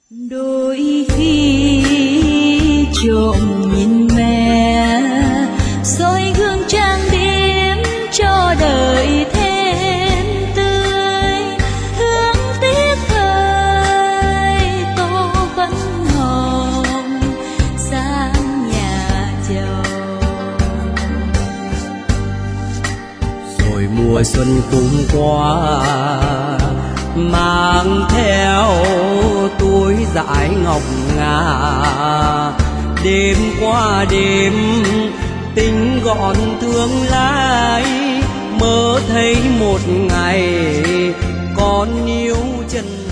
Đôi khi trộm nhìn mẹ soi gương trang điểm cho đời thêm tươi, thương tiếc thời tô vẫn hồng sang nhà chồng. Rồi mùa xuân cũng qua mang theo túi dải ngọc ngà, đêm qua đêm tính gọn thương lái, mơ thấy một ngày con yêu chân